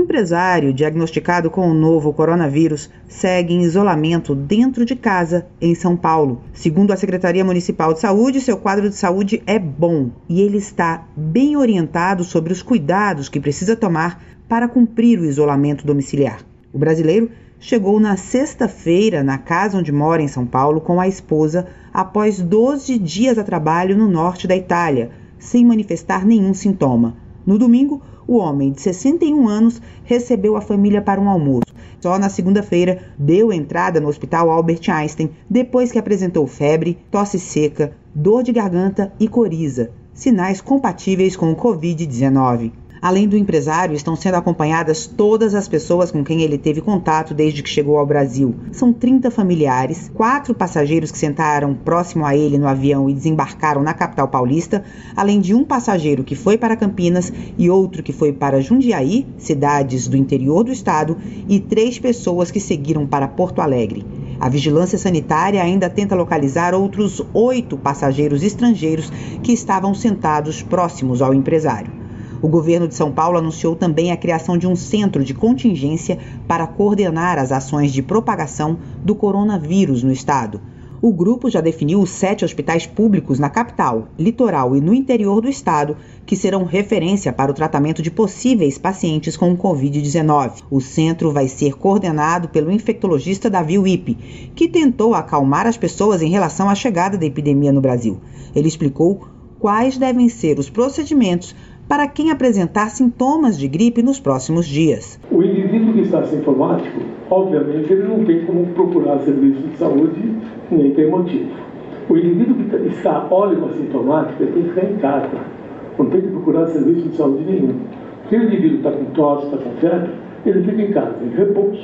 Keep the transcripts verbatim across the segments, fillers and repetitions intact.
empresário diagnosticado com o novo coronavírus segue em isolamento dentro de casa, em São Paulo. Segundo a Secretaria Municipal de Saúde, seu quadro de saúde é bom e ele está bem orientado sobre os cuidados que precisa tomar para cumprir o isolamento domiciliar. O brasileiro chegou na sexta-feira na casa onde mora em São Paulo com a esposa após doze dias a trabalho no norte da Itália, sem manifestar nenhum sintoma. No domingo, o homem de sessenta e um anos recebeu a família para um almoço. Só na segunda-feira deu entrada no Hospital Albert Einstein depois que apresentou febre, tosse seca, dor de garganta e coriza, sinais compatíveis com o covid dezenove. Além do empresário, estão sendo acompanhadas todas as pessoas com quem ele teve contato desde que chegou ao Brasil. São trinta familiares, quatro passageiros que sentaram próximo a ele no avião e desembarcaram na capital paulista, além de um passageiro que foi para Campinas e outro que foi para Jundiaí, cidades do interior do estado, e três pessoas que seguiram para Porto Alegre. A vigilância sanitária ainda tenta localizar outros oito passageiros estrangeiros que estavam sentados próximos ao empresário. O governo de São Paulo anunciou também a criação de um centro de contingência para coordenar as ações de propagação do coronavírus no estado. O grupo já definiu os sete hospitais públicos na capital, litoral e no interior do estado que serão referência para o tratamento de possíveis pacientes com o covid dezenove. O centro vai ser coordenado pelo infectologista Davi Wippe, que tentou acalmar as pessoas em relação à chegada da epidemia no Brasil. Ele explicou quais devem ser os procedimentos para quem apresentar sintomas de gripe nos próximos dias. O indivíduo que está sintomático, obviamente, ele não tem como procurar serviço de saúde, nem tem motivo. O indivíduo que está oligossintomático, ele tem que ficar em casa, não tem que procurar serviço de saúde nenhum. Se o indivíduo está com tosse, está com febre, ele fica em casa, em repouso,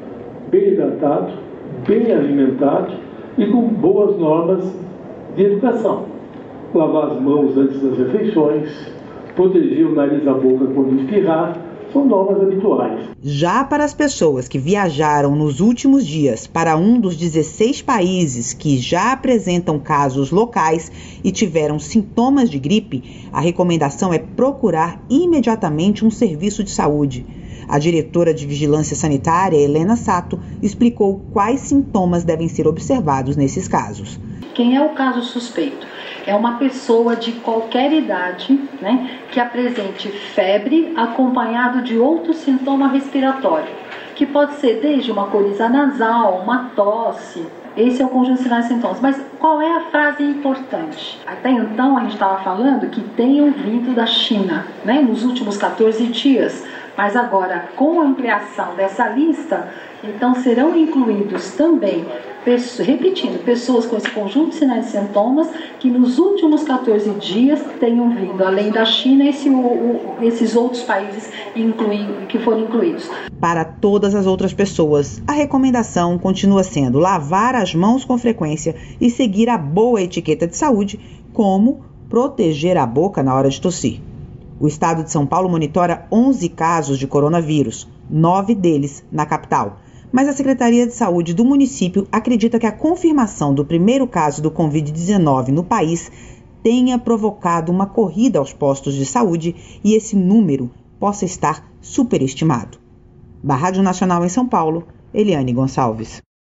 bem hidratado, bem alimentado e com boas normas de educação. Lavar as mãos antes das refeições, proteger o nariz e a boca quando espirrar, são normas habituais. Já para as pessoas que viajaram nos últimos dias para um dos dezesseis países que já apresentam casos locais e tiveram sintomas de gripe, a recomendação é procurar imediatamente um serviço de saúde. A diretora de Vigilância Sanitária, Helena Sato, explicou quais sintomas devem ser observados nesses casos. Quem é o caso suspeito? É uma pessoa de qualquer idade, né, que apresente febre acompanhado de outro sintoma respiratório, que pode ser desde uma coriza nasal, uma tosse. Esse é o conjunto de sinais e sintomas. Mas qual é a frase importante? Até então a gente estava falando que tenham vindo da China, né, nos últimos quatorze dias. Mas agora, com a ampliação dessa lista, então serão incluídos também, pessoas, repetindo, pessoas com esse conjunto de sinais e sintomas que nos últimos quatorze dias tenham vindo, além da China, esse, o, o, esses outros países inclui, que foram incluídos. Para todas as outras pessoas, a recomendação continua sendo lavar as mãos com frequência e seguir a boa etiqueta de saúde, como proteger a boca na hora de tossir. O estado de São Paulo monitora onze casos de coronavírus, nove deles na capital. Mas a Secretaria de Saúde do município acredita que a confirmação do primeiro caso do covid dezenove no país tenha provocado uma corrida aos postos de saúde e esse número possa estar superestimado. Da Rádio Nacional em São Paulo, Eliane Gonçalves.